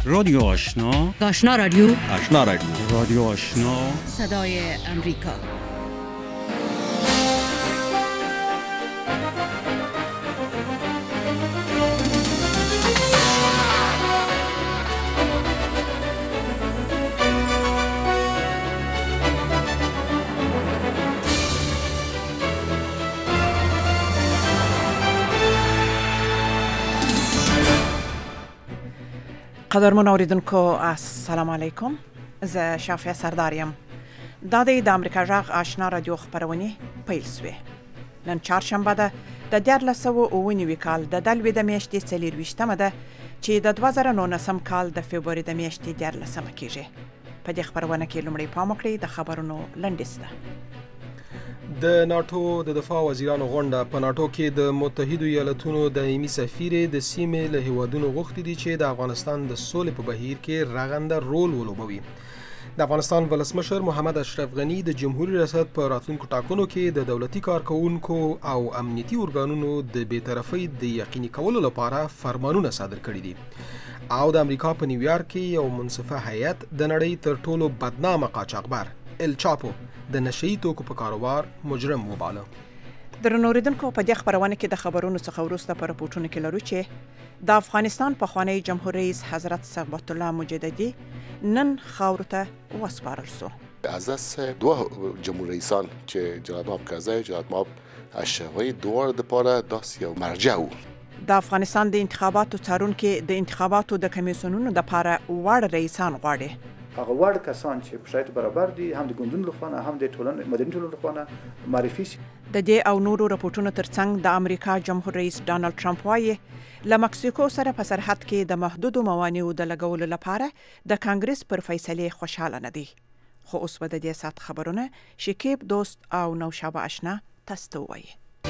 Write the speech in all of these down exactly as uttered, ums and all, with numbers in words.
رادیو آشنا، آشنا رادیو، آشنا رادیو، رادیو آشنا، صدای امریکا. قدرمن اوریدونکو السلام علیکم. زه شافعه سرداریم. دا د امریکا غږ آشنا رادیو خبرونه پیل شوه. نن چهارشنبه ده د دیارلس سوه اوه نوي کال د دلوي د میاشتې څلرویشتمه ده چې د دوه زره نولسم کال د فبروري د میاشتې دیارلسمه کېږي. په دې خبرونه کې لومړی پام وکړئ د خبرونو لنډیسته. د ناتو د دفاع وزیرانو غونډه په ناتو کې د متحدو ایالاتونو دایمي سفیر د سیمې له هیوادونو غوښتي دي چې د افغانستان د سولې په بهیر کې رغنده رول ولوبوي. د افغانستان ولسمشر محمد اشرف غنی د جمهوریت ریاست په راتلونکو ټاکنو کې د دولتي کارکونکو او امنیتي ارګانونو د بی‌طرفۍ د یقیني کولو لپاره فرمانونه صادر کړي دي او د امریکا په نیویارک کې یو منصفه هیئت د نړۍ تر ټولو بدنامه قاچاقبر ال چاپو د نشئی توکو په کاروبار مجرم وباله. درنو اوریدونکو په دې خبرونه کې د خبرونو څخه وروسته پر راپورټونو کې لرو چې د افغانستان پخوانی جمهور رئیس حضرت ثبات الله مجددي نن خاور ته وسپارل شو. از دست دو جمهور رئیسان چې جناب محمد کرزی جناب محمد اشرفی دوار د پاره داس یو مرجع وو. د افغانستان د انتخاباتو څارونکو د انتخاباتو د کمیسیونونو د لپاره وړ رئیسان غواړي. هغه وړ کسان چې په شرایطو برابر دي هم د ګوندونو لخوا هم د ټولنې مدني ټولنې لخوا معرفي شي. د دې او نورو راپورټونو ترڅنګ د امریکا جمهور رئیس ډانلډ ټرمپ وايي له مکسیکو سره په سرحد کې د محدودو موانعو د لګولو لپاره د کانګرس پر فیصله خوشاله نه دي. خو اوس به د دې سات خبرونه شکیب دوست او نوشابه آشنا تاسو ته وایي.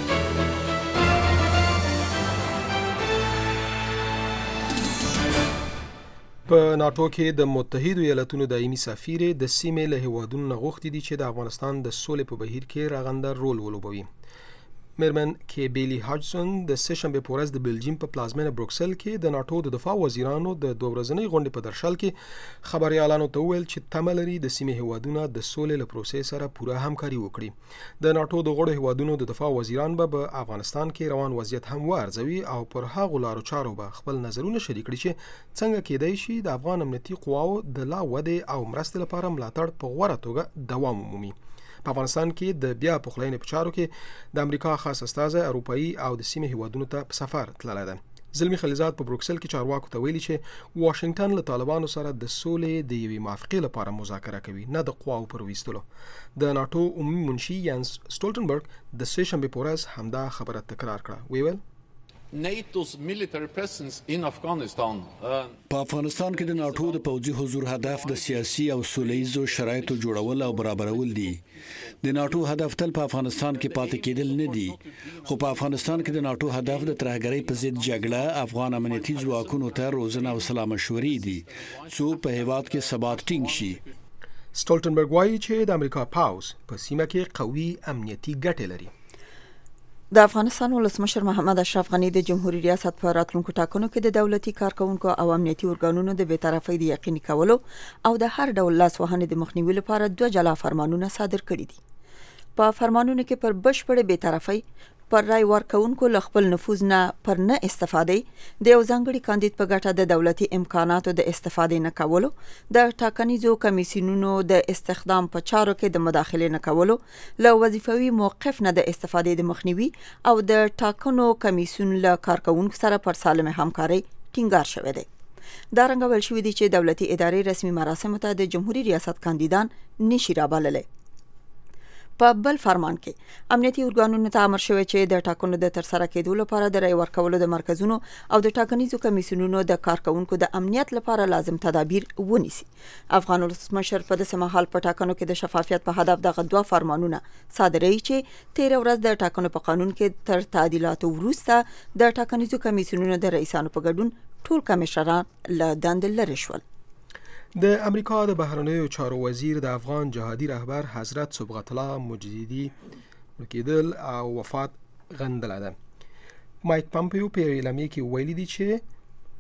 په ناتو کې د متحدو ایالاتونو دایمي سفیر د سیمې له هیوادونو غوښتي دي چې د افغانستان د سولې په بهیر کې رغنده رول ولوبوي. میرمن کې بیلی هاجسون د سه شنبه په ورځ د بلجیم په پلازمینه بروکسل کې د ناتو د دفاع وزیرانو د دوه ورځنۍ غونډې په درشل کې خبريالانو ته وویل چې تمه لري د سیمې هیوادونو د سولې له پروسې سره پوره همکاري وکړي. د ناتو د غړو هیوادونو د دفاع وزیران به په افغانستان کې روان وضعیت هم وارزوي او پر هغو لارو چارو به خپل نظرونه شریک کړي چې څنګه کېدای شي د افغان امنیتي قواو د لا ودې او مرستې لپاره ملاتړ په غوره توګه دوام ومومي. په افغانستان کې د بیا پخلاینې په چارو کې د امریکا خاص استازی اروپایي او د سیمې هیوادونو ته په سفر تللی ده. زلمی خلیزات په بروکسل کې چارواکو ته ویلي چې واشنگټن له طالبانو سره د سولې د یوې موافقې لپاره مذاکره کوي، نه د قواو پر ویستلو. د ناتو عمومي منشي یانس سټولټنبرګ د سه شنبې په ورځ همدا خبره تکرار کړه. ویل NATO's military presence in Afghanistan. په افغانستان کې د ناتو د پوځي حضور هدف د سیاسي او سولهییزو شرایطو جوړول او برابرول دي. د ناتو هدف تل په افغانستان کې پاتې کېدل نه دي، خو په افغانستان کې د ناتو هدف د ترهګرۍ په ضد جګړه، افغان امنیتي ځواکونو ته روزنه او سلا مشورې دي څو په هیواد کې ثبات ټینګ شي. سټولټنبرګ وایي چې د امریکا پاوز په سیمه کې قوي امنیتي ګټې لري. د افغانستان ولسمشر محمد اشرف غنی د جمهوریت ریاست په راتلونکو ټاکنو کې د دولتي کارکونکو او امنیتي ارګانونو د بی‌طرفۍ د یقیني کولو او د هر ډول لاسوهنې د مخنیوي لپاره دوه جلا فرمانونه صادر کړي دي. په فرمانونو کې پر بشپړ بی‌طرفۍ، پر رای ورکونکو له خپل نفوذ نه پر نه استفادې، د یو ځانګړي کاندید په ګټه د دولتي امکاناتو د استفادې نه کولو، د ټاکنیزو کمیسیونونو د استخدام په چارو کې د مداخلې نه کولو، له وظیفوي موقف نه د استفادې د مخنیوي او د ټاکنو کمیسیون له کارکونکو سره پر سالمه همکاري ټینګار شوی دی. دا رنګ ویل شوی دی چې دولتي ادارې رسمي مراسمو ته د جمهوریت ریاست کاندیدان نشي رابللی. په بل فرمان کې امنیتي ارګانونو ته امر شوی چې د ټاکنو د ترسره کېدو لپاره د رای ورکولو د مرکزونو او د ټاکنیزو کمیسیونونو د کارکونکو د امنیت لپاره لازم تدابیر ونیسي. افغان ولسمشر په داسې مهال په ټاکنو کې د شفافیت په هدف دغه دوه فرمانونه صادروي چې تیر ورځ د ټاکنو په قانون کې تر تعدیلاتو وروسته د ټاکنیزو کمیسیونونو د رئیسانو په ګډون ټول کمشنران له دندې لرې شول. د امریکا د بهرنیو چارو وزیر د افغان جهادي رهبر حضرت صبغت الله مجددي کېدل او وفات غندله ده. مایک پامپیو په اعلامیه کې ویلي دی چې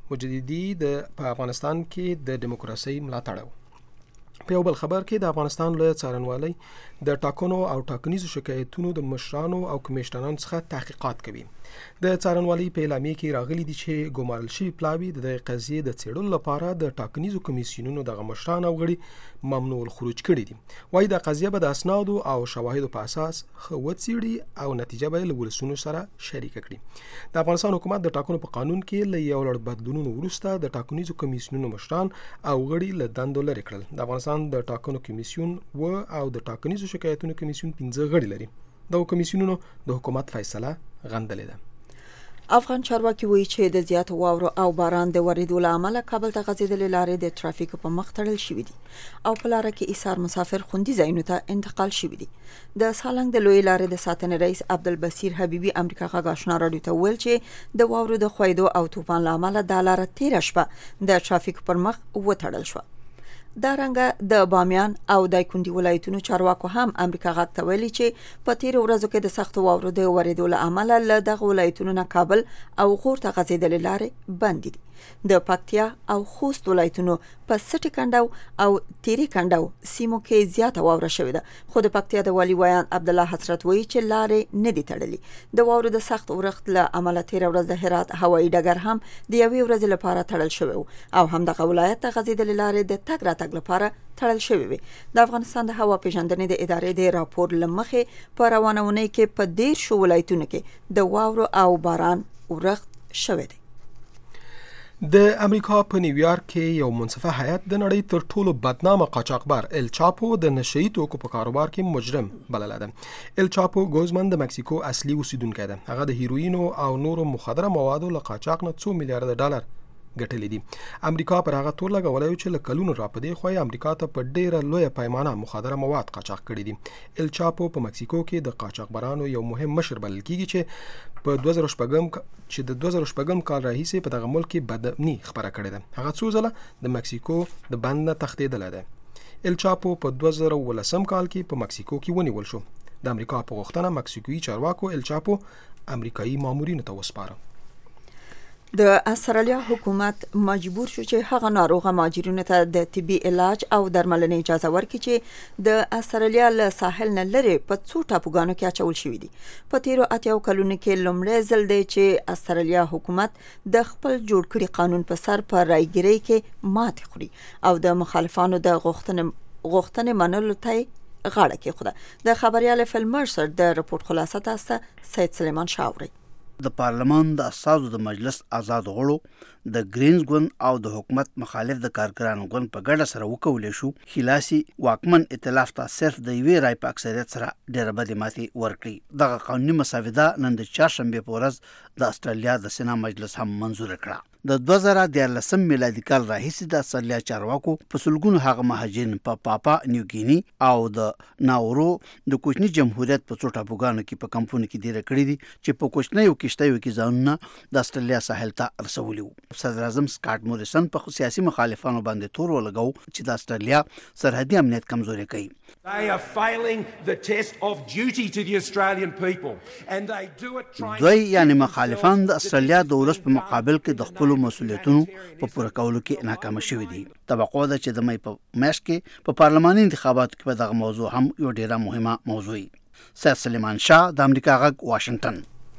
مجددي د په افغانستان کې د دیموکراسي ملاتړ. په یو بل خبر کې د افغانستان لوی څارنوالي د ټاکنو او ټاکنیزو شکایتونو د مشرانو او کمیشنرانو څخه تحقیقات کوي. د څارنوالي په اعلامیه کې راغلي دي چې ګمارل شوي پلاوي د دغه قضیې د څېړلو لپاره د ټاکنیزو کمیسیونونو د مشران او غړي ممنوع الخروج کړي دي. وايي د قضیه به د اسنادو او شواهدو په اساس وڅېړي او نتیجه به له ولسونو سره شریک کړي. د افغانستان حکومت د ټاکنو په قانون کې له یو لړ بدلونونو وروسته د ټاکنیزو کمیسیونونو مشران او غړي له دندو لرې کړل. د افغانستان د ټاکنو کمیسیون و او د ټاکنیزو شکایتونو کمیسیون پنځه غړي لري. د کمیسیونونو د حکومت فیصله غندلې ده. افغان چارواکي وایي چې د زیات واورو او باران د ورېدو له امله کابل ته غځېدلې لارې د ترافیک په مخ تړل شوې دي او په لاره کې ایثار مسافر خوندي ځایونو ته انتقال شوي دي. د سالنګ د لوی لارې د ساتنې رئیس عبدالبصیر حبیبي امریکا غږ آشنا راډیو ته وویل چې د واورو د خویدو او طوفان له امله دا لاره تېره شپه د ترافیک پر مخ وتړل شوه. دا رنګه د بامیان او دایکنډي ولایتونو چارواکو هم امریکا غږ ته ویلي چې په تیرو ورځو کې د سختو واورو د ورېدو له امله له دغه ولایتونو نه کابل او غور ته غځېدلې لارې بندې دي. د پکتیا او خوست ولایتونو په سټي کنډو او تیری کنډو سیمو کې زیاته واوره شوې ده، خو د پکتیا د والي ویان عبد الله حسرت وایي چې لارې نه دي تړلې. د واورو د سخت اورښت له امله تیره ورځ د هرات هوایي ډګر هم د یوې ورځې لپاره تړل شوی او همدغه ولایت ته غځېدلې لارې د تګ راتګ لپاره تړل شوی وي. د افغانستان د هوا پیژندنې د ادارې د راپور له مخې په روانه اونۍ کې په دېرشو شو ولایتونو کې د واورو او باران اورښت شوی دی. د امریکا په نیویارک کې یو منصفه هیئت د نړۍ تر ټولو بدنامه قاچاقبر ال چاپو د نشئی توکو په کاروبار کې مجرم بللی ده. ال چاپو ګوزمن د مکسیکو اصلي اوسیدونکی ده. هغه د هیروینو او نورو مخدره موادو له قاچاق نه څو میلیارډ ډالر ګټلې دي. امریکا پر هغه تور لګولی چې له کلونو راپدې خو امریکا ته په ډیره لویه پیمانه مخدره مواد قاچاق کړي دي. ال چاپو په مکسیکو کې د قاچاقبرانو یو مهم مشر بلل کیږي چې په دوه زره شپږم چې د دوه زره شپږم کال راهیسې په دغه ملک کې بدامني خبره کړې ده. هغه څو ځله د مکسیکو د بند نه تښتېدلی ده. ال چاپو په دوه زره ولسم کال کې په مکسیکو کې ونیول شو. د امریکا په غوښتنه مکسیکوي چارواکو ال چاپو امریکایي مامورینو ته وسپاره. د استرالیا حکومت مجبور شو چې هغه ناروغه مهاجرینو ته د طبي علاج او درملنې اجازه ورکړي چې د استرالیا له ساحل نه لرې په څو ټاپوګانو کې اچول شوي دي. په تیرو اتیاو کلونو کې لومړی ځل دی چې استرالیا حکومت د خپل جوړ کړي قانون په سر په رایګیرۍ کې ماتې خوري او د مخالفانو د غوښتنې غوښتنې منلو ته غاړه کېښوده. د خبریال فل مرسر د رپورټ خلاصه تاسو سید سلیمان شاوري. د پارلمان د اساسو د مجلس آزاد غړو د گرینز ګوند او د حکومت مخالف د کارګرانو ګوند په ګډه سره وکولې شو خلاصي واکمن ائتلاف ته صرف د یوې رای په اکثریت سره ډېره بدې ماتې ورکړي. دغه قانوني مسوده نن د چهارشنبې په ورځ د استرالیا د سنا مجلس هم منظور کړه. د دوه زره دیارلسم میلادي کال راهیسې د استرالیا چارواکو په سلګونو هغه مهاجرین په پا پاپا نیوګینی او د ناورو د کوچني جمهوریت په څو ټاپوګانو کې په کمپونو کې ډېر کړي دي چې په کوچنیو کشتیو کې ځانونه د استرالیا ساحل ته رسولي وو. صدر اعظم سکاټ موریسن په سیاسي مخالفانو باندې تور ولګاو چې د استرالیا سرحدي امنیت کمزوري کوي. They are failing the test of duty to the Australian people and they do it trying دوی یعنی مخالفان د استرالیا د ولس په مقابل کې د خپل مسؤلیتونو په پوره کولو کې ناکام شوي دي. توقع ده چې د مې په میاشت کې په پارلماني انتخاباتو کې به دغه موضوع هم یو ډیره مهمه موضوع وي. سید سلیمان شاه د امریکا غږ واشنگټن.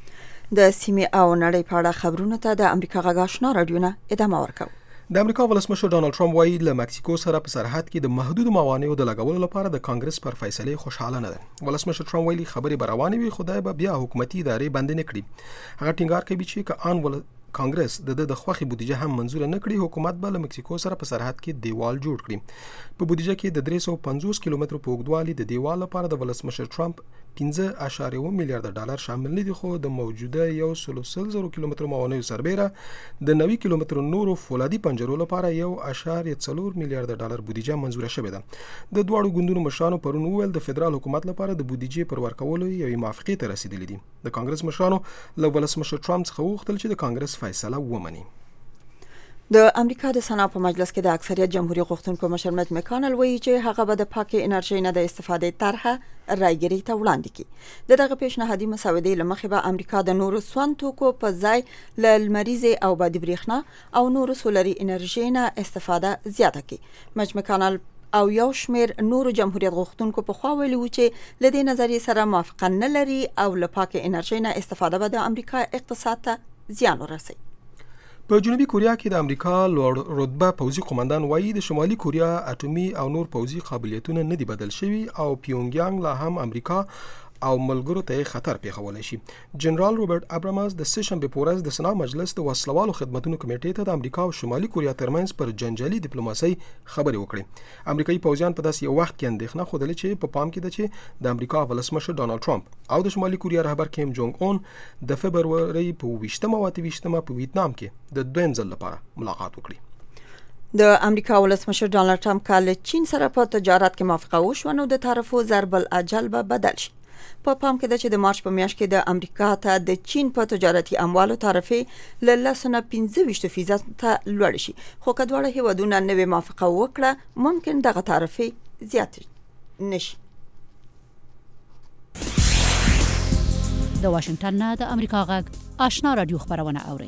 د سیمې او نړۍ په اړه خبرونو ته د امریکا غږ آشنا راډیو نه ادامه ورکوي. د امریکا ولسمشر ډانلډ ټرمپ وایي له مکسیکو سره په سرحد کې د محدود موانعو د لګولو لپاره د کانګرس پر فیصله خوشاله نه ده. ولسمشر ټرمپ ویلي خبرې به روانې وي خو دای به بیا حکومتي ادارې بند نه کړي. هغه ټینګار کوي چې که ان ول کانګرس د د خوخي بودیجه هم منزور نه کړي حکومت به له مکسیکو سره په سرحد کې دیوال جوړ کړي. په بودیجه کې د درې سوه پنځوس کیلومترو په اوږدوالي د دیوال لپاره د ولسمشر ټرمپ پنځه اعشاریه اووه میلیارډ ډالر شامل نه دي، خو د موجوده یو سل سل زرو کیلومترو موانعو سربیره د نوي کیلومترو نورو فولادي پنجرو لپاره یو اعشاریه څلور میلیارډ ډالر بودیجه منزوره شوې ده. د دواړو ګوندونو مشرانو پرون وویل د فدرال حکومت لپاره د بودیجې پر ورکولو یوې موافقې ته رسیدلي دي. د کانګرس مشرانو له ولسمشر ټرمپ څخه وغوښتل چې د کانګرس فیصله ومني. د امریکا د سنا په مجلس کې د اکثریت جمهوریت غوښتونکو مشر میچ مکانل وایي چې هغه به د پاکې انرژي نه د استفادې طرحه رایګرۍ ته وړاندې کړي. د دغه پیشنهادي مسودې له مخې به امریکا د نورو سون توکو په ځای له لمریزې او بادي برېښنا او نورو سولري انرژي نه استفاده زیاته کړي. میچ مکانل او یو شمیر نورو جمهوریت غوښتونکو په خوا ویلي و چې له دې نظریې سره موافقه نه لري او له پاکې انرژي نه استفاده به د امریکا اقتصاد ته زیان ورسوي. په جنوبي کوریا کې د امریکا لوړ رتبه پوځي قومندان وایي د شمالي کوریا اټومي او نور پوځي قابلیتونه نه دي بدل شوي او پیونګیانګ لا هم امریکا او ملګرو ته خطر پیښولی شي. جنرال روبرت ابرامز د سه شنبې په ورځ د سنا مجلس د وسلوالو خدمتونو کمیټې ته د امریکا او شمالي کوریا ترمنځ پر جنجالي ډیپلوماسۍ خبرې وکړې. امریکایي پوځیان په داسې یو وخت کې اندېښنه ښودلې چې په پام کې ده چې د امریکا ولسمشر ډانلډ ټرمپ او د شمالي کوریا رهبر کیم جونګ اون د فبرورۍ په اوویشتمه او اته ویشتمه په ویتنام کې د دویم ځل لپاره ملاقات وکړي. د امریکا ولسمشر ډانلډ ټرمپ کله چین سره په تجارت کې موافقه وشوه نو د تعرفو ضرب الاجل به بدل شي. په پام کې ده چې د مارچ په میاشت کې د امریکا ته د چین په تجارتي اموالو تعرفې له لس نه پنځه ویشت فیصد ته لوړ شي. خو که دواړه هیوادونه نوې موافقه وکړه ممکن دغه تعرفې زیاتې نشي. د واشنگټن نه د امریکا غږ آشنا رادیو خبرونه اوري.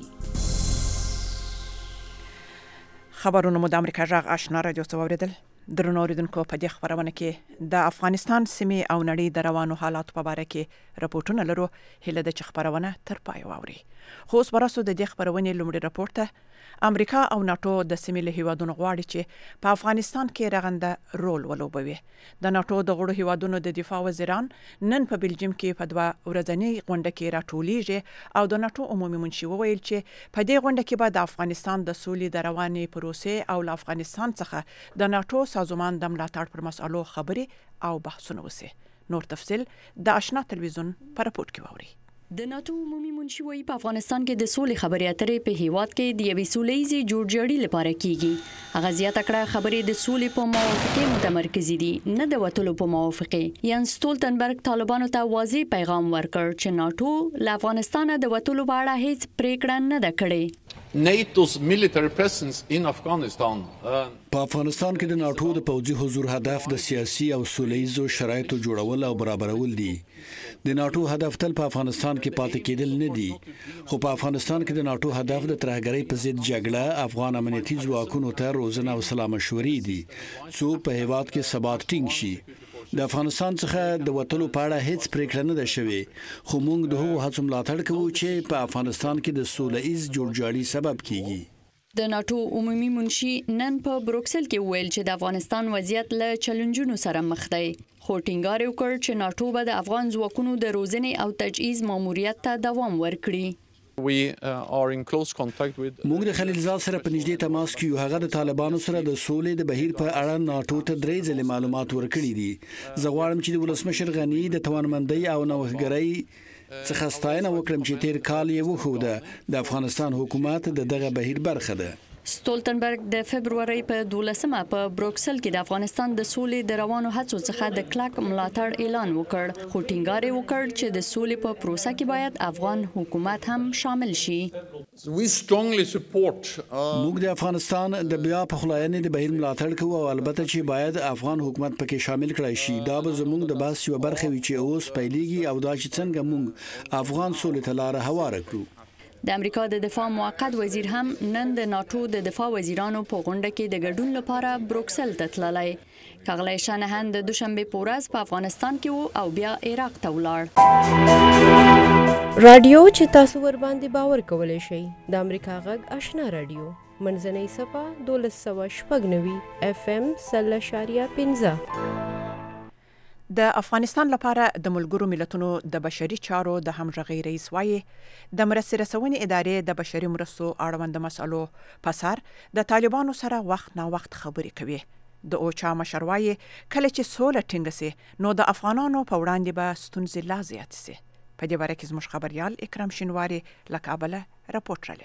خبرونه مو د امریکا غږ آشنا رادیو څخه اوریدل. درنو اوریدونکو په دې خبرونه کې د افغانستان سیمې او نړۍ د روانو حالاتو په اړه کې راپورټونه لرو. هله د چ خبرونه تر پای واوري. خو اوس براسو د دې خبرونې لومړی راپورټ ته امریکا او ناتو د سیمې له هیوادونو غواړي چې په افغانستان کې رغنده رول ولوبوي. د ناتو د غړو هیوادونو د دفاع وزیران نن په بلجیم کې په دوه ورځنۍ غونډه کې راټولیږي او د ناتو عمومي منشي وویل چې په دې غونډه کې به د افغانستان د سولې د روانې پروسې او له افغانستان څخه د ناتو سازمان د ملاتړ پر مسالو خبرې او بحثونه وسي. نور تفصيل د آشنا تلویزیون پر راپورټ کې واوري. د ناتو عمومي منشي وايي په افغانستان کې د سولې خبرې اترې په هیواد کې د یوې سولېزي جوړجاړي لپاره کیږي. هغه زیاته کړه خبرې د سولې په موافقه متمرکزې دي نه د وټولو په موافقه. یان سټولټنبرګ طالبانو ته واضح پیغام ورکړ چې ناتو له افغانستان د وټولو په اړه هیڅ پریکړه نه ده کړې. NATO's military presence in Afghanistan. په افغانستان کې د ناتو د پوځي حضور هدف د سیاسي او سولهییزو شرایطو جوړول او برابرول دي. د ناتو هدف تل په افغانستان کې پاتې کېدل نه دي. خو په افغانستان کې د ناتو هدف د ترهګرۍ په ضد جګړه، افغان امنیتي ځواکونو ته روزنه او سلامشوري دي څو په هیواد کې ثبات ټینګ شي. د افغانستان څخه د وټلو په اړه هیڅ پریکړه نه ده شوې. خو موږ د هغو هڅو ملاتړ کوو چې په افغانستان کې د سولهییز جوړجاړي سبب کیږي. د ناتو عمومي منشي نن په بروکسل کې ویل چې د افغانستان وضعیت له چیلنجونو سره مخ دی. خو ټینګار وکړ چې ناتو به د افغان ځواکونو د روزنې او تجهیز ماموریت ته دوام ورکړي. We uh, are in close contact with موږ د خلیلزاد سره په نږدې تماس کې یو. هغه د طالبانو سره د سولې د بهیر په اړه ناتو ته درې ځله معلومات ورکړي دي. زه غواړم چې د ولسمشر غنی د توانمندۍ او نوښتګرۍ څخه ستاینه وکړم چې تیر کال یې وښوده د افغانستان حکومت د دغه بهیر برخه ده. سټولټنبرګ د فبرवरी په دولسمه په بروکسل کې د افغانستان د سولې د روانو هڅو څخه د کلک ملاتړ اعلان وکړ. خو ټینګار وکړ چې د سولې په پروسه کې باید افغان حکومت هم شامل شي. We strongly support موږ د افغانستان د بیا پخلاینې د بهیر ملاتړ کوو او البته چې باید افغان حکومت پکې شامل کړای شي. دا به زموږ د بحث یو برخه وي چې اوس پیلېږي او دا چې څنګه موږ افغان سولې ته لاره هواره کړو. د امریکا د دفاع موقت وزیر هم نن د ناتو د دفاع وزیرانو په غونډه کې د ګډون لپاره بروکسل ته تللی. ښاغلی شانهان د دوشنبه په ورځ په افغانستان کې وو او بیا عراق ته ولاړ. رادیو چې تاسو ور باندې باور کولای شئ د امریکا غږ آشنا رادیو منځنۍ صفه دولس سوه شپږ نوي اف ام سل اشاریه پنځه. د افغانستان لپاره د ملګرو ملتونو د بشري چارو د همغږۍ رئیس وایي د مرستې رسونې ادارې د بشري مرستو اړوند مسالو په سر د طالبانو سره وخت نا وخت خبرې کوي. د اوچا مشر وایي کله چې سوله ټینګه سي نو د افغانانو په وړاندې به ستونزې لا زیات سي. په دې باره کې زموږ خبريال اکرام شینواری له کابل راپورټ را لېږلی.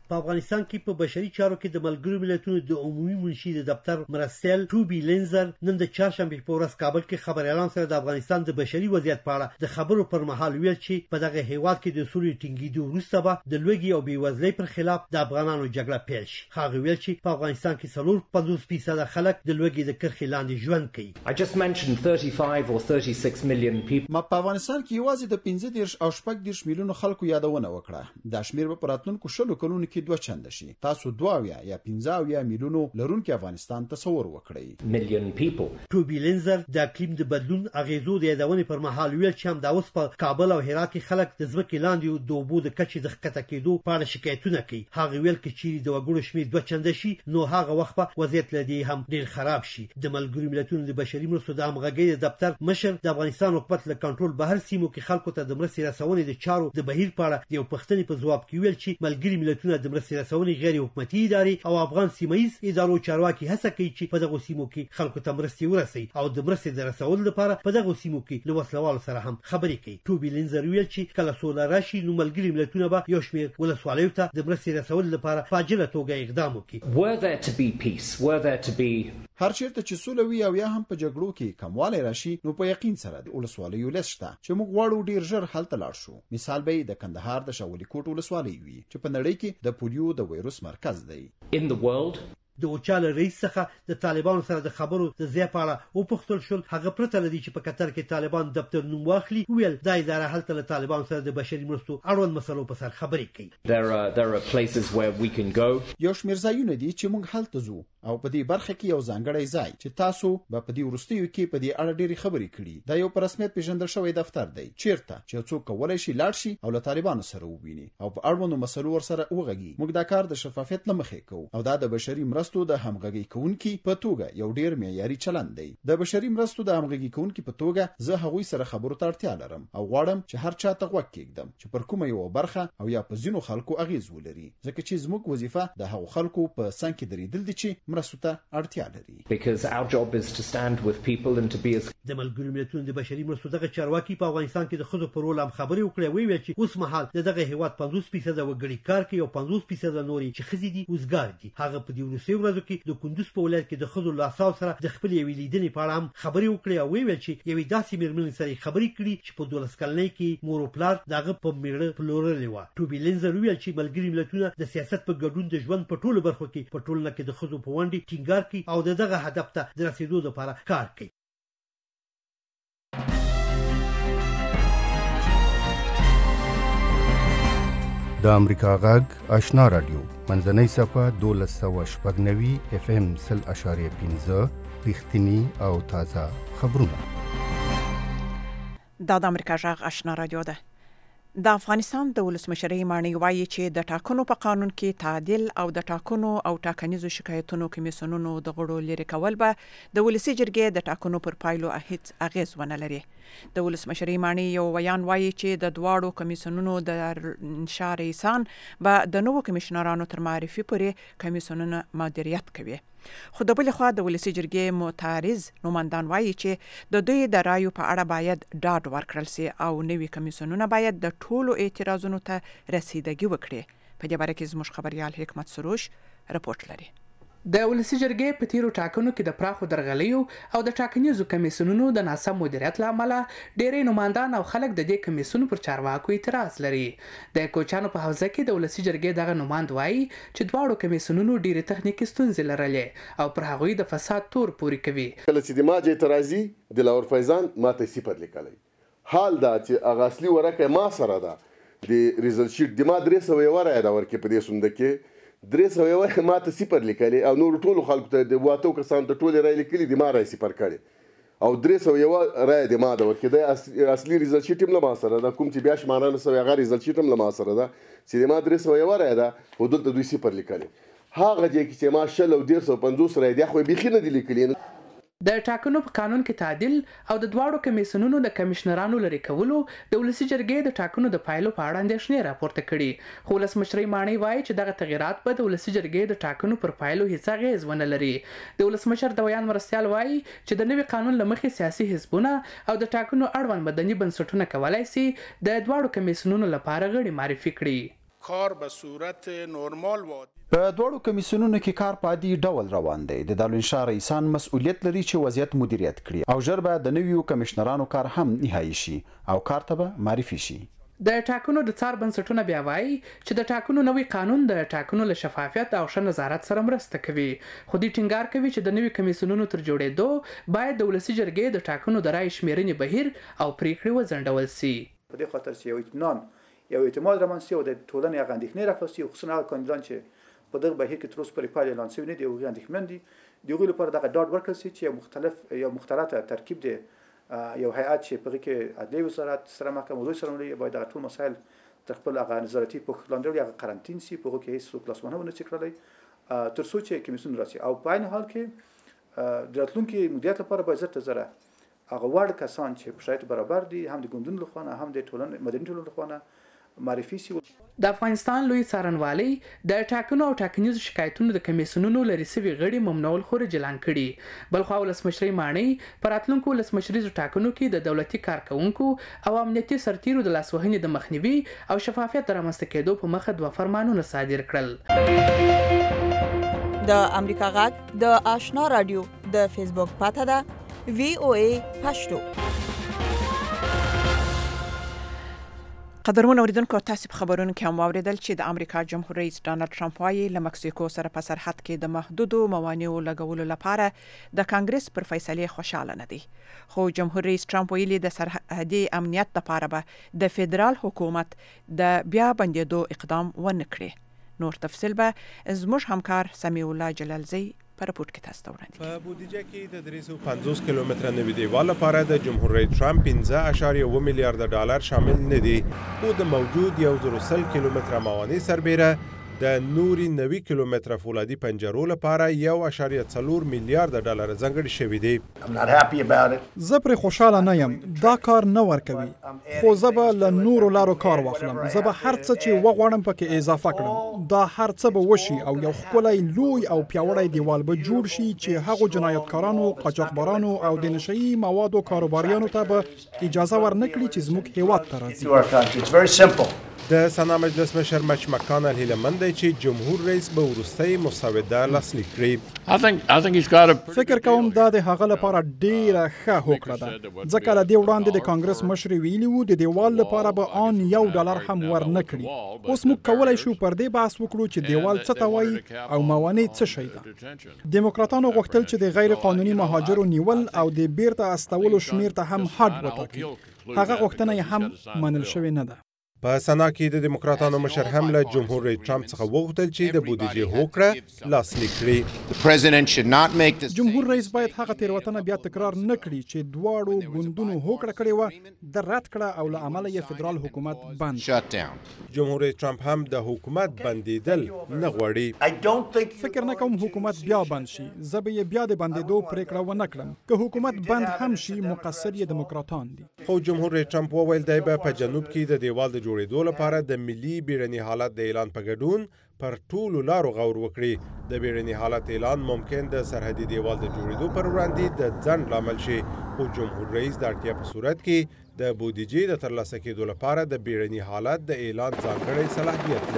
په افغانستان کې په بشري چارو کې د ملګرو ملتونو د عمومي منشي د دفتر مرستیال ټوبي لینزر نن د چهارشنبه په ورځ کابل کې خبريالان سره د افغانستان د بشري وضعیت په اړه د خبرو پر مهال ویل چې په دغه هیواد کې د سولې ټینګېدو وروسته به د لوږې او بېوزلۍ پر خلاف د افغانانو جګړه پیل شي. هغه ویل چې په افغانستان کې څلور پنځوس فیصده خلک د لوږې د کرښې لاندې ژوند کوي. I just mentioned thirty-five or thirty-six million people. ما په افغانستان کې یوازې د پنځه دېرش او شپږ دېرش میلیونو خلکو یادونه وکړه. دا شمیر به په راتلونکو شلو کلونو کې دوه چنده شي. تاسو دوه اویا یا پنځه اویا میلیونو لرونکي افغانستان تصور وکړئ. Million people. ټوبي لینزر د اقلیم د بدلون اغیزو د یادونې پر مهال ویل چې هم دا اوس په کابل او هرات کې خلک د ځمکې لاندې د اوبو د کچې د ښکته کېدو په اړه شکایتونه کوي. هغه ویل چې چیرې د وګړو شمیر دوه چنده شي نو هغه وخت به وضعیت لدی هم ډیر خراب شي. د ملګرو ملتونو د بشري مرستو د همغږۍ دفتر مشر د افغانستان حکومت له کنټرول بهر سیمو کې خلکو ته د مرستې رسونې د چارو د بهیر په اړه یو پښتني په ځواب کې ویل چې ملګري ملتونه د مرستې رسونې غیر حکومتي ادارې او افغان سیمایي ادارو چارواکي هڅه کوي چې په دغه سیمو کې خلکو ته مرستې ورسي او د مرستې د رسولو لپاره په دغه سیمو کې له وسلوالو سره هم خبرې کوي. ټوبي لینزر ویل چې کله سوله راشي نو ملګري ملتونه به یو شمېر ولسوالیو ته د مرستې رسولو لپاره په عاجله توګه اقدام وکړي. Were there to be peace, were there to be هر چیرته چې سوله وي او یا هم په جګړو کې کموالی راشي نو په یقین سره د ولسوالیو لیست شته چې موږ غواړو ډیر ژر هلته لاړ شو. مثال به د کندهار د شاولي کوټ ولسوالۍ وي چې په نړۍ کې د پولیو د وایروس مرکز دی. In the world د اوچاله رئیس څخه د طالبانو سره د خبرو د ځای په اړه وپوښتل شول. هغه پرته لدی چې په قطر کې طالبان دفتر نوم واخلي ویل دا اداره هلته له طالبانو سره د بشري مرستو اړوند مسلو په سر خبرې کوي. There are there are places where we can go. یو شمېر ځایونه دي چې موږ هلته ځو او په دې برخه کې یو ځانګړی ځای چې تاسو به په دې وروستیو کې په دې اړه ډېرې خبرې کړي. دا یو په رسمیت پیژندل شوی دفتر دی چیرته چې څوک کولی شي لاړ شي او له طالبانو سره وویني او په اړوندو مسلو ورسره وغږي. موږ دا کار د شفافیت له مخې کوو او دا د بشري مرستو د همغږۍ کوونکی په توګه یو ډیر معیاري چلند دی. د بشري مرستو د همغږي کوونکی په توګه زه هغوی سره خبرو ته اړتیا لرم او غواړم چې هر چا ته غوږ کېږدم چې پر کومه یو برخه او یا په ځینو خلکو اغیز ولري ځکه چې زموږ وظیفه د هغو خلکو په څنګ کې دریدل دي چې مرستو ته اړتیا لري. Because our job is to stand with people and to be as د ملګرو ملتونو د بشري مرستو دغه چارواکي په افغانستان کې د ښځو پر رول هم خبرې وکړې. ویل چې اوس مهال د دغه هیواد پنځوس فیصده وګړي کار کوي او پنځوس فیصده نورې چې ښځې دي وزګار دي. هغه په دې وروستیو ورځو کې د کندوز په ولایت کې د ښځو له اساو سره د خپل یوې لیدنې په اړه هم خبرې وکړې او ویل چې یوې داسې مېرمنې سره خبرې کړي چې په دولس کلنۍ کې مور او پلار د هغه په میړه پلورلې وه. ټوبي لینزر ویل چې ملګري ملتونه د سیاست په ګډون د ژوند په ټولو برخو کې په ټولنه کې د ښځو په ونډې ټینګار کوي او د دغه هدف ته د رسیدو لپاره کار کوي. د امریکا غږ آشنا رادیو منځنۍ صفحه دولس سوه شپږ نوي اف ام سل اشاریه پنځه رښتینی او تازه خبرونه. دا د امریکا غږ آشنا رادیو ده. د افغانستان د ولسمشرۍ ماڼۍ وایي چې د ټاکنو په قانون کې تعدیل او د ټاکنو او ټاکنیزو شکایتونو کمیسیونونو د غړو لرې کول به د ولسي جرګې د ټاکنو پر پایلو هیڅ اغیز ونه لري. د ولسمشرۍ ماڼۍ یو ویان وایي چې د دواړو کمیسیونونو د انشا رئیسان به د نوو کمیشنرانو تر معرفي پورې کمیسیونونه مدیریت کوي. خو د بلې خوا د ولسي جرګې معترض نوماندان وایي چې د دوی د رایو په اړه باید ډاډ ورکړل سي او نوي کمیسیونونه باید د ټولو اعتراضونو ته رسیدګي وکړي. په دې باره کې زموږ خبريال حکمت سروش رپورټ لري. د ولسي جرګې په تیرو ټاکنو کې د پراخو درغلیو او د ټاکنیزو کمیسیونونو د ناسم مدیریت له امله ډېری نوماندان او خلک د دې کمیسیونو پر چارواکو اعتراض لري. د کوچانو په حوزه کې د ولسي جرګې دغه نوماند وایي چې دواړو کمیسیونونو ډېرې تخنیکي ستونزې لرلې او پر هغوی د فساد تور پورې کوي. کله چې د ماجې اعتراضي د لاور فیضان ماته صفر لیکلی حال دا چې هغه اصلي ورقه ما سره ده د ریزلټ شیټ د ما درې سوه یوه رایه ده ورکې په دې سونده کې درې سوه یوه ما ته صفر لیکلي او نورو ټولو خلکو ته د اوه اتو کسانو ته ټولې رایې لیکلي د ما رایې صفر کړې او درې سوه یوه رایه د ما ده ورکې دی اصلي ریزلټ شیټ هم له ما سره ده کوم چې بیا شمارنه سوی هغه ریزلټ شیټ هم له ما سره ده چې د ما درې سوه یوه رایه ده خو دلته دوی صفر لیکلي. هغه ځای کې چې ما شل او ډېر سوه پنځوس رایې دي خو یې بیخي نه دي لیکلي. د ټاکنو په قانون کې تعدیل او د دواړو کمیسیونونو د کمشنرانو لرې کولو د ولسي جرګې د ټاکنو د پایلو په اړه اندېښنې راپورته کړي. خو ولسمشرۍ ماڼۍ وایي چې دغه تغیرات به د ولسي جرګې د ټاکنو پر پایلو هیڅ اغیز ونه لري. د ولسمشر د ویان مرستیال وایي چې د نوي قانون له مخې سیاسي حزبونه او د ټاکنو اړوند مدني بنسټونه کولی سي د دواړو کمیسیونونو لپاره غړي معرفي کړي. کار به صورت نورمال و په دواړو کمیسیونونو کې کار په عادي ډول روان دی. د دارالانشا رئیسان مسؤلیت لري چې وضعیت مدیریت کړي او ژر به د نویو کمشنرانو کار هم نهایی شي او کار ته به معرفي شي. د ټاکنو د څار بنسټونه بیا وایي چې د ټاکنو نوی قانون د ټاکنو له شفافیت او ښه نظارت سره مرسته کوي، خو دوی ټینګار کوي چې د نوي کمیسیونونو تر جوړېدو باید د ولسي جرګې د ټاکنو د رایې شمیرنې بهیر او پریکړې وځنډول سي. په دې خاطر چې یو اطمینان یو اعتماد رامنځته شي او د ټولنې هغه اندېښنې راپاسي، خصوصا هغه کاندیدان چې په دغه بهیر کې تر اوسه پورې پایلې اعلان شوي نه دي، هغوی اندېښمن دي. د هغوی لپاره دغه ډاډ ورکړل شي چې یو مختلف یو مختلط ترکیب دی، یو هیئت چې په هغې کې عدلیې وزارت سره محکمه وزیر سره لري، باید دغه ټول مسایل تر خپل هغه نظارتي پوښښ لاندې راوړي، هغه قرنطین شي، په هغو کې هېڅ لاسوهنه ونه شي کړلی تر څو چې کمیسیون راشي. او په عین حال کې د راتلونکي مدیریت لپاره باید زر تر زره هغه وړ کسان چې په شرایطو برابر دي، هم د ګوندونو لخوا نه هم د ټولنې مدني ټولنې لخوا نه معرفي شي. د افغانستان لوی څارنوالۍ د ټاکنو او ټاکنیزو شکایتونو د کمیسیونونو لري سوي غړي ممنوع الخروج اعلان کړي. بلخوا ولسمشرۍ ماڼۍ په راتلونکو ولسمشریزو ټاکنو کې د دولتي کارکوونکو او امنیتي سرتیرو د لاسوهنې د مخنیوي او شفافیت د رامنځته کېدو په مخه دوه فرمانونه صادر کړل. د امریکا غږ د آشنا رادیو د فیسبوک پاته ده وی او ای پښتو. قدرمن اوریدونکو، تاسو په خبرونو کې هم واوریدل چې د امریکا جمهور رئیس ډانلډ ټرمپ وايي له مکسیکو سره په سرحد کې د محدودو موانعو لګولو لپاره د کانګرس پر فیصله خوشاله نه دي. خو جمهور رئیس ټرمپ ویلي د سرحدي امنیت لپاره به د فدرال حکومت د بیا بندېدو اقدام ونه کړي. نور تفصیل به زموږ همکار سمیع الله جلالزی په رپورټ کې تاسو ته وړاندې په بودیجه کې د درې سوه پنځوس کیلومتره نوي دیوال لپاره د جمهور رئیس ټرمپ پنځه اعشاریه اوه میلیارډ ډالر شامل نه دي، خو د موجود یو زر و سل کیلومتره موانع سربیره د نوري نوي کیلومتره فولادي پنجرو لپاره یو اعشاریه څلور میلیارډ ډالر ځانګړي شوي دي. زه پرې خوشاله نه یم، دا کار نه ورکوي، خو زه به له نورو لارو کار واخلم. زه به هر څه چې وغواړم پکې اضافه کړم. دا هر څه به وشي او یو ښکلی لوی او پیاوړی دیوال به جوړ شي چې هغو جنایتکارانو، قاچاقبرانو او د نشهیي موادو کاروباریانو ته به اجازه ورنکړي چې زموږ هیواد ته راځي. د سنا مجلس مشر مچ مکانل هیله مند دی چې جمهور رئیس به وروستۍ مسوده لاسلیک کړي. فکر کوم دا د هغه لپاره ډیره ښه هوکړه ده، ځکه له دې وړاندې د کانګرس مشر ویلي وو د دیوال لپاره به آن یو ډالر هم ورنه کړي. اوس موږ کولی شو پر دې بحث وکړو چې دیوال څه ته وایي او موانع څه شی ده. دیموکراتانو غوښتل چې د غیر قانوني مهاجرو نیول او د بیرته استولو شمیر ته هم حد وټاکي. هغه غوښتنه یې هم منل شوې نه ده. په سنا کې د دیموکراتانو مشر هم له جمهور رئیس ټرمپ څخه وغوښتل چې د بودیجې هوکړه لاسلیک کړي. جمهور رئیس باید هغه تېروتنه بیا تکرار نه کړي چې دواړو ګوندونو هوکړه کړې وه، د رد کړه او له امله یې فدرال حکومت بند. جمهور رئیس ټرمپ هم د حکومت بندیدل نه غواړي. فکر نه کوم حکومت بیا بند شي. زه به یې بیا د بندیدو پریکړه ونه کړم. که حکومت بند هم شي، مقصر یې دیموکراتان دي. خو جمهور رئیس ټرمپ وویل دی به په جنوب کې د دیوال د جوړېدو لپاره د ملي بیړني حالت د اعلان په ګډون پر ټولو لارو غور وکړي. د بیړني حالت اعلان ممکن د سرحدي دیوال د جوړېدو پر وړاندې د ځنډ لامل شي، خو جمهور رئیس د اړتیا په صورت کې د بودیجې د ترلاسه کېدو لپاره د بیړني حالت د اعلان ځانګړی صلاحیت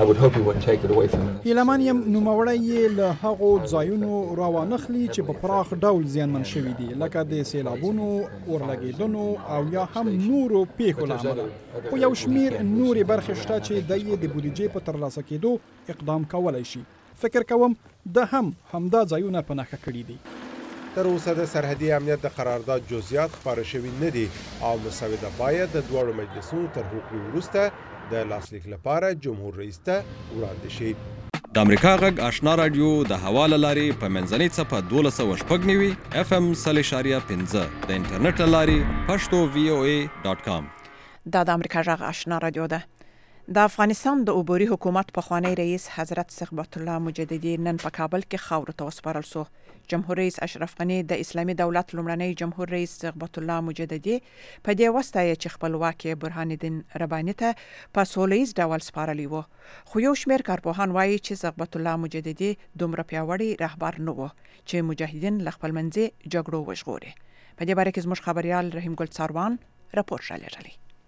لري. هیلمان یم نوموړی یې له هغو ځایونو راوانخلي چې په پراخ ډول زیانمن شوي دي، لکه د سیلابونو، اورلګېدنو او یا هم نورو پیښو له امله. خو یو شمیر نورې برخې شته چې دی یې د بودیجې په ترلاسه کېدو اقدام کولی شي. فکر کوم د هم همدا ځایونه په نښه کړي دي. تر اوسه د سرحدي امنیت د قرارداد جزئیات خپاره شوي نه دي او مسوده باید د دواړو مجلسونو تر هوکړې وروسته د لاسلیک لپاره جمهور رئیس ته وړاندې شي. د امریکا غږ آشنا رادیو د هوا له لارې په منځنۍ څپه دولس سوه شپږ نوي اف ام سل اشاریه پنځه د انټرنیټ له لارې پښتو وی او ای ډاټ کام. دا د امریکا غږ آشنا رادیو ده. د افغانستان د عبوري حکومت پخوانی رئیس حضرت ثقبت الله مجددي نن په کابل کې خاورو ته وسپارل شو. جمهور رئیس اشرف غنی د اسلامي دولت لومړنی جمهور رئیس ثقبت الله مجددي په دې وستایه چې خپلواک برهان الدین رباني ته په سولیز ډول سپارلی وو. خو یو شمېر کارپوهان وایي چې ثقبت الله مجددي دومره پیاوړی رهبر نه و چې مجاهدین له خپلمنځي جګړو وژغوري. په دې باره کې زموږ خبريال رحیم ګل څاروان راپور را لېږلی.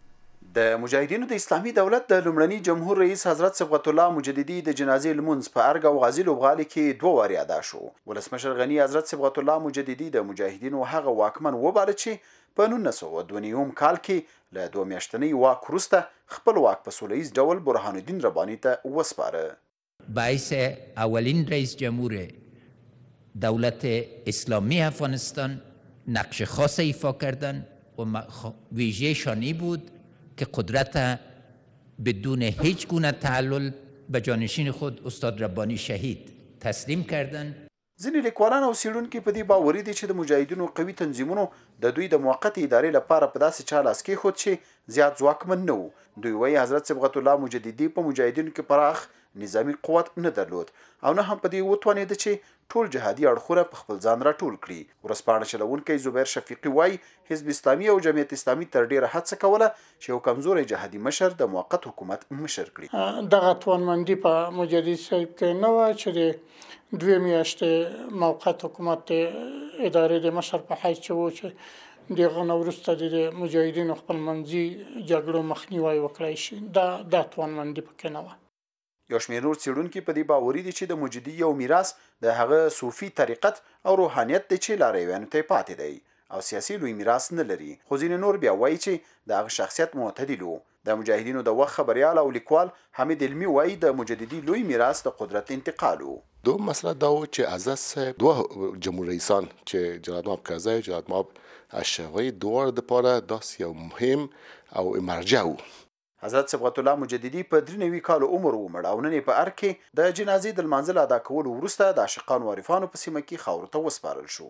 د مجاهدینو د اسلامي دولت د لومړني جمهور رئیس حضرت صبغت الله مجددي د جنازې لمونځ په ارګ او غازی لوبغالي کې دوه واري ادا شو. ولسمشر غنی حضرت صبغت الله مجددي د مجاهدینو هغه واکمن وباله چې په نولس سوه دوه نوي کال کې له دوه میاشتنۍ واک وروسته خپل واک په سوله ییز ډول برهان الدین رباني ته وسپاره. باعث اولین رئیس جمهور دولت اسلامی افغانستان نقش خاص ایفا کردن و ویژه‌شان این بود که قدرت بدون هیچ گونه تعلل به جانشین خود استاد ربانی شهید تسلیم کردند. ځینې لیکوالان او څېړونکي په دې باوري دي چې د مجاهدینو قوي تنظیمونو د دوی د موقتې ادارې لپاره په داسې چا لاس کېښود چې زیات ځواکمن نه وو. دوی وایي حضرت صبغت الله مجددي په مجاهدینو کې پراخ نظامی قوت نه درلود او نه هم په دې وتوانېده چې ټول جهادي اړخونه په خپل ځان راټول کړي. ورځپاڼه چلوونکی زبیر شفیقي وایي حزب اسلامي او جمعیت اسلامي تر ډیره هڅه کوله چې یو کمزوری جهادي مشر د موقت حکومت مشر کړي. دغه توانمندي په مجدد صاحب کې نه وه چې د دوه میاشتې موقت حکومت ادارې د مشر په حیث چې و چې دغه نه وروسته د مجاهدینو خپلمنځي جګړو مخنیوی وکړی شي. دا دا توانمندي پکې نه وه. یو شمېر نور څېړونکي په دې باوري دي چې د مجددي یو میراث د هغه صوفي طریقت او روحانیت دی چې لارویانو ته پاتې دی او سیاسي لوی میراث نه لري. خو ځینې نور بیا وایي چې د هغه شخصیت معتدل و. د مجاهدینو د وخت خبریال او لیکوال حمید علمي وایي د مجددي لوی میراث د قدرت انتقال و. دوم مسئله دا و چې عزت صاحب دوه جمهور رئیسان چې جناب ماب کرزی جناب ماب اشرفی دوار دپاره داسې یو مهم او مرجع و. حضرت صبغت الله مجددي په درې نوي کالو عمر ومړ او نن یې په ارګ کې د جنازې د لمانځه ادا کولو وروسته د عاشقانو عارفانو په سیمه کې خاورو ته وسپارل شو.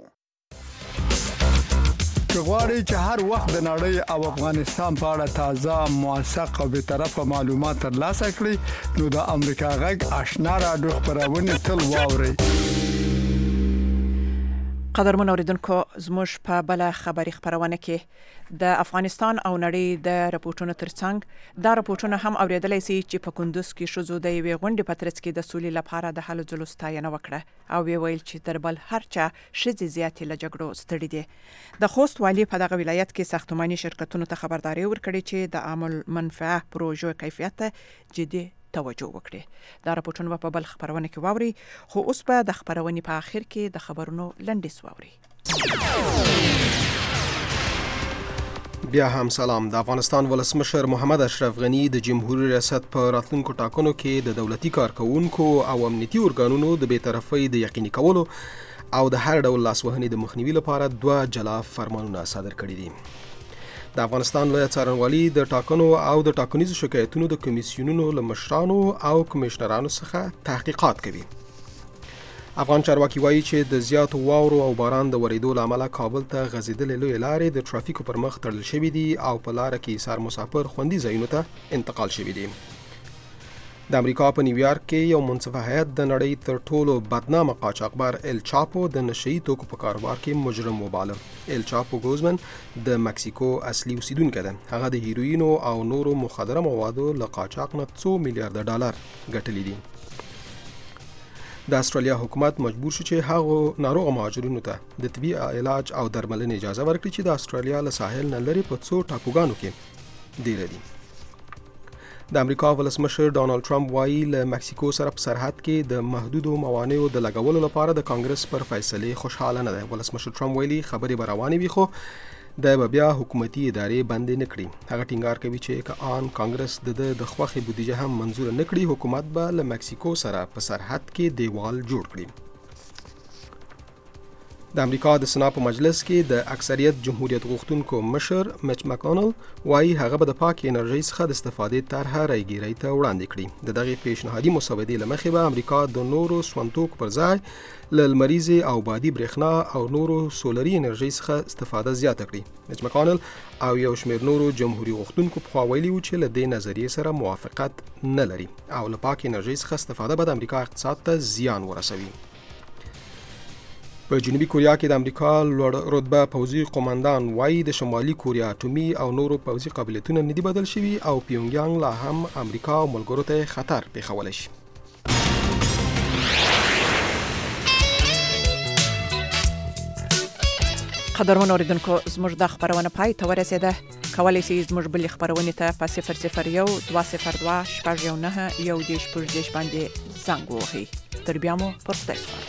که غواړئ چې هر وخت د نړۍ او افغانستان په اړه تازه موثق او بیطرفه معلومات ترلاسه کړئ نو د امریکا غږ آشنا راډیو خپرونه تل واورئ. قدرمن اوریدونکو زموږ په بل خبري خبرونه کې د افغانستان او نړۍ د راپورټونو ترڅنګ دا راپورټونه هم اوریدلای شي چې په کندوز کې شوزو د یوې غونډې په ترڅ کې د سولې لپاره د حل جلوس ستاینه وکړه او وی ویل چې تر بل هر چا شذې زیاتې له جګړو ستړي دي. د خوست والي په دغه ولایت کې ساختماني شرکتونو ته خبرداري ورکړې چې د عامل منفعه پروژو کیفیت جدي توجه وکړي. دا راپورټونه په بل خبرونه کې واوري خو اوس په د خبرونې په اخر کې د خبرونو لنډیز واوري. بیا هم سلام. د افغانستان ولسمشر محمد اشرف غنی د جمهوریت ریاست په راتلونکو ټاکنو کې د دولتي کارکونکو او امنیتي ارګانونو د بیطرفۍ د یقیني کولو او د هر ډول لاسوهنې د مخنیوي لپاره دوه جلا فرمانونه صادر کړي دي. د افغانستان لوی څارنوالي د ټاکنو او د ټاکنیزو شکایتونو د کمیسیونونو له مشرانو او کمشنرانو څخه تحقیقات کوي. افغان چارواکي وایي چې د زیاتو واورو او باران د ورېدو له امله کابل ته غځېدلې لویې لارې د ترافیکو پر مخ تړل شوي دي او په لاره کې ایثار مسافر خوندي ځایونو ته انتقال شوي دي. د امریکا په نیویارک کې یو منصفه هیئت د نړۍ تر ټولو بدنامه قاچاقبر ال چاپو د نشئی توکو په کاروبار کې مجرم وباله. ال چاپو ګوزمن د مکسیکو اصلي اوسیدونکی دی. هغه د هیروینو او نورو مخدره موادو له قاچاق نه څو میلیارډ ډالر ګټلي دي. د استرالیا حکومت مجبور شو چې هغه ناروغ مهاجرینو ته د طبي علاج او درملنې اجازه ورکړي چې د استرالیا له ساحل نه لري په څو ټاپوګانو کې ډیر دي. د امریکا ولسمشر ډانلډ ټرمپ وایي له مکسیکو سره په سرحد کې د محدودو موانعو د لګولو لپاره د کانګرس پر فیصله خوشحاله نه دی. ولسمشر ټرمپ ویلي خبرې به روانې وي خو د بیا حکومتي ادارې بندې نه کړي. هغه ټینګار کوي چې که آن کانګرس د د خوخي بودیجه هم منزور نه کړي حکومت به له مکسیکو سره په سرحد کې دیوال جوړ کړي. د امریکا د سنا په مجلس کې د اکثریت جمهوریت غوښتونکو مشر میچ مکانل وایي هغه به د پاک انرژي څخه د استفادې طرحه راګیرۍ ته وړاندې کړي. د دغه پیشنهادي مسودې له مخې به امریکا د نورو سونتوک پر ځای له لمریزې او بادي برېښنا او نورو سولري انرژي څخه استفاده زیاته کړي. میچ مکانل او یو شمېر نورو جمهوریت غوښتونکو پخوا ویلي وو چې له دې نظریې سره موافقت نه لري او له پاک انرژي څخه استفاده به د امریکا اقتصاد ته زیان ورسوي. په جنوبي کوریا کې د امریکا لوړ رتبه پوځي قوماندان وایي د شمالي کوریا اټومي او نورو پوځي قابلیتونه نه دي بدل شوي او پیونګیانګ لا هم امریکا او ملګرو ته خطر پیښولی شي. قدرمن اوریدونکو زموږ د خبرونه پای ته ورسېده. کولای شئ زموږ بلې خپرونې ته په صفر صفر یو دوه صفر دوه شپږ یو نهه یو دېرش شپږ دېرش باندې زنګ ووهئ. تر بیا مو پر خدای سپارم.